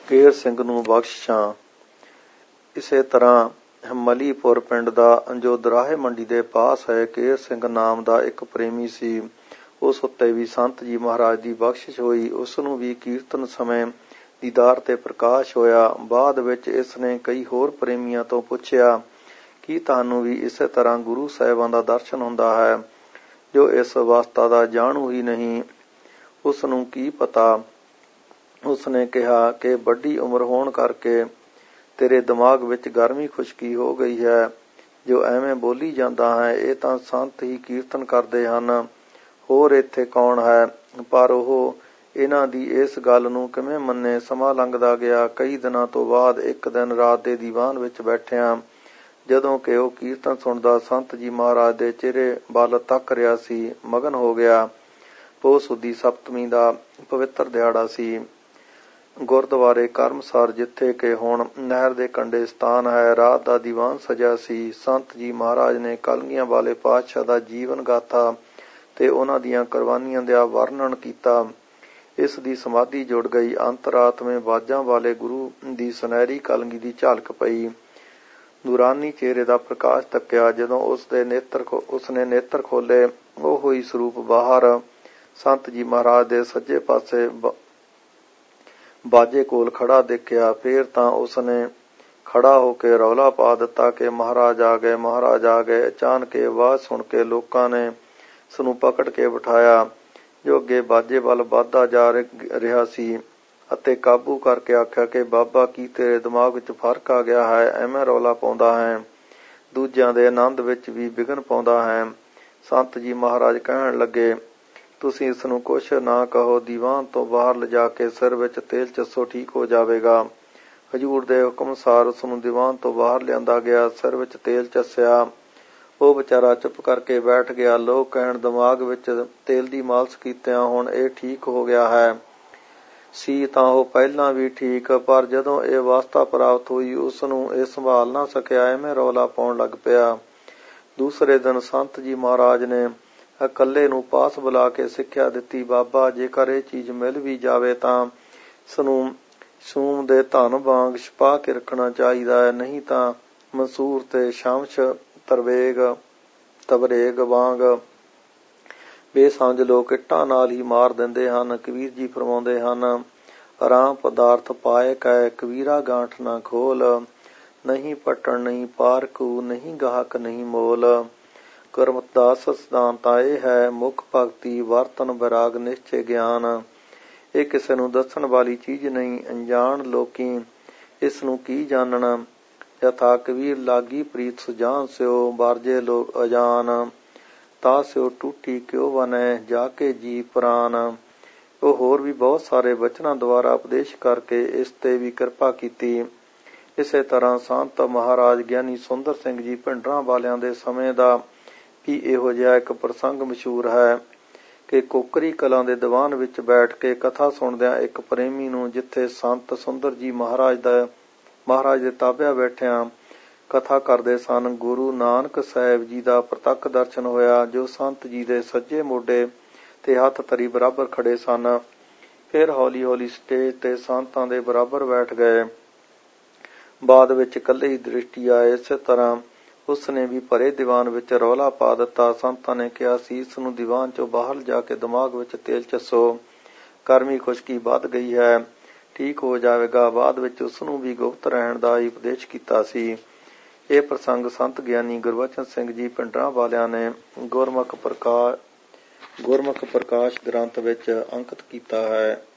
ਕੇਰ ਸਿੰਘ ਨੂੰ ਬਖਸ਼ਾਂ। ਇਸੇ ਤਰ੍ਹਾਂ ਮਲੀਪੁਰ ਪਿੰਡ ਦਾ ਜੋ ਦਰਾਹੇ ਮੰਡੀ ਦੇ ਪਾਸ ਹੈ, ਕੇਰ ਸਿੰਘ ਨਾਮ ਦਾ ਇੱਕ ਪ੍ਰੇਮੀ ਸੀ। ਉਸ ਉੱਤੇ ਵੀ ਸੰਤ ਜੀ ਮਹਾਰਾਜ ਦੀ ਬਖਸ਼ਿਸ਼ ਹੋਈ। ਉਸਨੂੰ ਵੀ ਕੀਰਤਨ ਸਮੇਂ ਦੀਦਾਰ ਤੇ ਪ੍ਰਕਾਸ਼ ਹੋਇਆ। ਬਾਅਦ ਵਿੱਚ ਇਸਨੇ ਕਈ ਹੋਰ ਪ੍ਰੇਮੀਆਂ ਤੋਂ ਪੁੱਛਿਆ ਕਿ ਤੁਹਾਨੂੰ ਵੀ ਇਸੇ ਤਰ੍ਹਾਂ ਗੁਰੂ ਸਾਹਿਬਾਂ ਦਾ ਦਰਸ਼ਨ ਹੁੰਦਾ ਹੈ। ਜੋ ਇਸ ਅਵਸਥਾ ਦਾ ਜਾਣੂ ਹੀ ਨਹੀਂ, ਉਸਨੂੰ ਕੀ ਪਤਾ। ਉਸਨੇ ਕਿਹਾ ਕਿ ਵੱਡੀ ਉਮਰ ਹੋਣ ਕਰਕੇ ਤੇਰੇ ਦਿਮਾਗ ਵਿੱਚ ਗਰਮੀ ਖੁਸ਼ਕੀ ਹੋ ਗਈ ਹੈ। ਜੋ ਐਵੇਂ ਬੋਲੀ ਜਾਂਦਾ ਹੈ, ਇਹ ਤਾਂ ਸੰਤ ਹੀ ਕੀਰਤਨ ਕਰਦੇ ਹਨ, ਹੋਰ ਇੱਥੇ ਕੌਣ ਹੈ। ਪਰ ਉਹ ਇਹਨਾਂ ਦੀ ਇਸ ਗੱਲ ਨੂੰ ਕਿਵੇਂ ਮੰਨੇ। ਸਮਾਂ ਲੰਘਦਾ ਗਿਆ। ਕਈ ਦਿਨਾਂ ਤੋਂ ਬਾਅਦ ਇੱਕ ਦਿਨ ਰਾਤ ਦੇ ਦੀਵਾਨ ਵਿੱਚ ਬੈਠਿਆਂ ਜਦੋਂ ਕਿ ਉਹ ਕੀਰਤਨ ਸੁਣਦਾ ਸੰਤ ਜੀ ਮਹਾਰਾਜ ਦੇ ਚਿਹਰੇ ਵੱਲ ਤੱਕ ਰਿਹਾ ਸੀ, ਮਗਨ ਹੋ ਗਿਆ। ਪੋਹ ਸੁਦੀ ਸਪਤਮੀ ਦਾ ਪਵਿੱਤਰ ਦਿਹਾੜਾ ਸੀ। ਗੁਰਦੁਆਰੇ ਕਰਮਸਰ, ਜਿੱਥੇ ਕਿ ਹੁਣ ਨਹਿਰ ਦੇ ਕੰਢੇ ਸਥਾਨ ਹੈ, ਰਾਤ ਦਾ ਦੀਵਾਨ ਸਜਿਆ ਸੀ। ਸੰਤ ਜੀ ਮਹਾਰਾਜ ਨੇ ਕਲਗੀਆਂ ਵਾਲੇ ਪਾਤਸ਼ਾਹ ਦਾ ਜੀਵਨ ਗਾਥਾ ਤੇ ਉਹਨਾਂ ਦੀਆਂ ਕੁਰਬਾਨੀਆਂ ਦਾ ਵਰਣਨ ਕੀਤਾ। ਇਸ ਦੀ ਸਮਾਧੀ ਜੁੜ ਗਈ। ਅੰਤਰਾਤਮੇ ਬਾਜਾਂ ਵਾਲੇ ਗੁਰੂ ਦੀ ਸੁਨਹਿਰੀ ਕਲਗੀ ਦੀ ਝਲਕ ਪਈ। ਨੂਰਾਨੀ ਚਿਹਰੇ ਦਾ ਪ੍ਰਕਾਸ਼ ਤੱਕਿਆ। ਜਦੋਂ ਉਸਨੇ ਨੇਤਰ ਖੋਲੇ, ਉਹ ਹੀ ਸਰੂਪ ਬਾਹਰ ਸੰਤ ਜੀ ਮਹਾਰਾਜ ਦੇ ਸੱਜੇ ਪਾਸੇ ਬਾਜੇ ਕੋਲ ਖੜਾ ਦੇਖਿਆ। ਫੇਰ ਤਾਂ ਉਸਨੇ ਖੜਾ ਹੋ ਕੇ ਰੌਲਾ ਪਾ ਦਿੱਤਾ ਕਿ ਮਹਾਰਾਜ ਆ ਗਏ, ਮਹਾਰਾਜ ਆ ਗਏ। ਅਚਾਨਕ ਇਹ ਆਵਾਜ਼ ਸੁਣ ਕੇ ਲੋਕਾਂ ਨੇ ਉਸਨੂੰ ਪਕੜ ਕੇ ਬਿਠਾਇਆ, ਜੋ ਅੱਗੇ ਬਾਜੇ ਵੱਲ ਵੱਧਦਾ ਜਾ ਰਿਹਾ ਸੀ, ਅਤੇ ਕਾਬੂ ਕਰਕੇ ਆਖਿਆ ਕਿ ਬਾਬਾ, ਕੀ ਤੇਰੇ ਦਿਮਾਗ ਵਿੱਚ ਫਰਕ ਆ ਗਿਆ ਹੈ? ਐਵੇਂ ਰੌਲਾ ਪਾਉਂਦਾ ਹੈ, ਦੂਜਿਆਂ ਦੇ ਆਨੰਦ ਵਿੱਚ ਵੀ ਵਿਘਨ ਪਾਉਂਦਾ ਹੈ। ਸੰਤ ਜੀ ਮਹਾਰਾਜ ਕਹਿਣ ਲੱਗੇ, ਤੁਸੀਂ ਇਸ ਨੂੰ ਕੁਛ ਨਾ ਕਹੋ, ਦੀਵਾਨ ਤੋਂ ਬਾਹਰ ਲਿਜਾ ਕੇ ਸਿਰ ਵਿੱਚ ਤੇਲ ਚੱਸੋ, ਠੀਕ ਹੋ ਜਾਵੇਗਾ। ਹਜ਼ੂਰ ਦੇ ਹੁਕਮ ਅਨੁਸਾਰ ਉਸਨੂੰ ਦੀਵਾਨ ਤੋਂ ਬਾਹਰ ਲਿਆਂਦਾ ਗਿਆ। ਸਿਰ ਵਿੱਚ ਤੇਲ ਚੱਸਿਆ। ਉਹ ਵਿਚਾਰਾ ਚੁੱਪ ਕਰਕੇ ਬੈਠ ਗਿਆ। ਲੋਕ ਕਹਿਣ, ਦਿਮਾਗ ਵਿੱਚ ਤੇਲ ਦੀ ਮਾਲਿਸ਼ ਕੀਤਿਆਂ ਹੁਣ ਇਹ ਠੀਕ ਹੋ ਗਿਆ ਹੈ। ਸੀ ਤਾਂ ਉਹ ਪਹਿਲਾਂ ਵੀ ਠੀਕ, ਪਰ ਜਦੋਂ ਇਹ ਅਵਸਥਾ ਪ੍ਰਾਪਤ ਹੋਈ, ਉਸਨੂੰ ਇਹ ਸੰਭਾਲ ਨਾ ਸਕਿਆ, ਐਵੇਂ ਰੌਲਾ ਪਾਉਣ ਲੱਗ ਪਿਆ। ਦੂਸਰੇ ਦਿਨ ਸੰਤ ਜੀ ਮਹਾਰਾਜ ਨੇ ਇਕੱਲੇ ਨੂੰ ਪਾਸ ਬੁਲਾ ਕੇ ਸਿੱਖਿਆ ਦਿੱਤੀ, ਬਾਬਾ, ਜੇਕਰ ਇਹ ਚੀਜ਼ ਮਿਲ ਵੀ ਜਾਵੇ ਤਾਂ ਇਸਨੂੰ ਸੂਮ ਦੇ ਧਨ ਵਾਂਗ ਛੁਪਾ ਕੇ ਰੱਖਣਾ ਚਾਹੀਦਾ ਹੈ, ਨਹੀਂ ਤਾਂ ਮਸੂਰ ਤੇ ਸ਼ਮਸ਼ ਤਬਰੇਗ ਵਾਂਗ ਬੇਸਮਝ ਲੋਕ ਇੱਟਾਂ ਨਾਲ ਹੀ ਮਾਰ ਦਿੰਦੇ ਹਨ। ਕਬੀਰ ਜੀ ਫਰਮਾਉਂਦੇ ਹਨ, ਆਰਾਮ ਪਦਾਰਥ ਪਾਏ ਕੈ ਕਬੀਰਾ ਗਾਂਠ ਨਾ ਖੋਲ, ਨਹੀਂ ਪਟਣ ਨਹੀਂ ਪਾਰਕੂ, ਨਹੀਂ ਗਾਹਕ ਨਹੀਂ ਮੋਲ। ਗੁਰਮਤਿ ਦਾ ਸਿਧਾਂਤ ਇਹ ਹੈ, ਮੁੱਖ ਭਗਤੀ, ਵਰਤਨ, ਵਿਰਾਗ, ਨਿਸ਼ਚੇ, ਗਿਆਨ। ਇਹ ਕਿਸੇ ਨੂੰ ਦੱਸਣ ਵਾਲੀ ਚੀਜ਼ ਨਹੀਂ। ਅਣਜਾਣ ਲੋਕੀ ਇਸ ਨੂੰ ਕੀ ਜਾਣਨ। ਯਥਾ ਕਬੀਰ ਲਾਗੀ ਪ੍ਰੀਤ ਸੁਜਾਨ ਸਿਓ, ਵਰਜੇ ਲੋਕ ਅਜਾਨ, ਤਾ ਸਿਓ ਟੂਟੀ ਕਿਉ ਬਨੈ, ਜਾ ਕੇ ਜੀ ਪ੍ਰਾਨ। ਉਹ ਹੋਰ ਵੀ ਬਹੁਤ ਸਾਰੇ ਬਚਨਾਂ ਦੁਆਰਾ ਉਪਦੇਸ਼ ਕਰਕੇ ਇਸ ਤੇ ਵੀ ਕਿਰਪਾ ਕੀਤੀ। ਇਸੇ ਤਰ੍ਹਾਂ ਸੰਤ ਮਹਾਰਾਜ ਗਿਆਨੀ ਸੁੰਦਰ ਸਿੰਘ ਜੀ ਭਿੰਡਰਾਂ ਵਾਲਿਆਂ ਦੇ ਸਮੇਂ ਦਾ ਵੀ ਇਹੋ ਜਿਹਾ ਇੱਕ ਪ੍ਰਸੰਗ ਮਸ਼ਹੂਰ ਹੈ ਕਿ ਕੋਕਰੀ ਕਲਾਂ ਦੇ ਦੀਵਾਨ ਵਿੱਚ ਬੈਠ ਕੇ ਕਥਾ ਸੁਣਦਿਆਂ ਇੱਕ ਪ੍ਰੇਮੀ ਨੂੰ, ਜਿੱਥੇ ਸੰਤ ਸੁੰਦਰ ਜੀ ਮਹਾਰਾਜ ਦੇ ਤਾਬਿਆਂ ਬੈਠਿਆਂ ਕਥਾ ਕਰਦੇ ਸਨ, ਗੁਰੂ ਨਾਨਕ ਸਾਹਿਬ ਜੀ ਦਾ ਪ੍ਰਤੱਖ ਦਰਸ਼ਨ ਹੋਇਆ, ਜੋ ਸੰਤ ਜੀ ਦੇ ਸੱਜੇ ਮੋਢੇ ਤੇ ਹੱਥ ਧਰੀ ਬਰਾਬਰ ਖੜੇ ਸਨ। ਫਿਰ ਹੌਲੀ ਹੌਲੀ ਸਟੇਜ ਤੇ ਸੰਤਾਂ ਦੇ ਬਰਾਬਰ ਬੈਠ ਗਏ। ਬਾਅਦ ਵਿੱਚ ਇਕੱਲੇ ਹੀ ਦ੍ਰਿਸ਼ਟੀ ਆਏ। ਇਸੇ ਤਰ੍ਹਾਂ ਉਸਨੇ ਵੀ ਭਰੇ ਦੀਵਾਨ ਵਿੱਚ ਰੌਲਾ ਪਾ ਦਿੱਤਾ। ਸੰਤਾਂ ਨੇ ਕਿਹਾ ਸੀ, ਇਸ ਨੂੰ ਦੀਵਾਨ ਚੋਂ ਬਾਹਰ ਜਾ ਕੇ ਦਿਮਾਗ ਵਿੱਚ ਤੇਲ ਚੱਸੋ, ਗਰਮੀ ਖੁਸ਼ਕੀ ਵੱਧ ਗਈ ਹੈ, ਠੀਕ ਹੋ ਜਾਵੇਗਾ। ਬਾਅਦ ਵਿੱਚ ਉਸਨੂੰ ਵੀ ਗੁਪਤ ਰਹਿਣ ਦਾ ਹੀ ਉਪਦੇਸ਼ ਕੀਤਾ ਸੀ। ਇਹ ਪ੍ਰਸੰਗ ਸੰਤ ਗਿਆਨੀ ਗੁਰਬਚਨ ਸਿੰਘ ਜੀ ਭਿੰਡਰਾਂ ਵਾਲਿਆਂ ਨੇ ਗੁਰਮੁਖ ਪ੍ਰਕਾਸ਼ ਗ੍ਰੰਥ ਵਿੱਚ ਅੰਕਿਤ ਕੀਤਾ ਹੈ।